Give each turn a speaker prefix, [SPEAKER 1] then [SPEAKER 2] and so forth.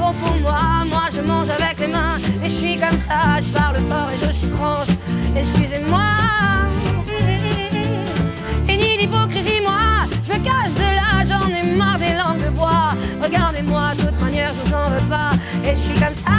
[SPEAKER 1] pour moi. Moi je mange avec les mains et je suis comme ça. Je parle fort et je suis franche. Excusez-moi. Et ni d'hypocrisie, moi je me cache de là. J'en ai marre des langues de bois. Regardez-moi, de toute manière je vous en veux pas. Et je suis comme ça.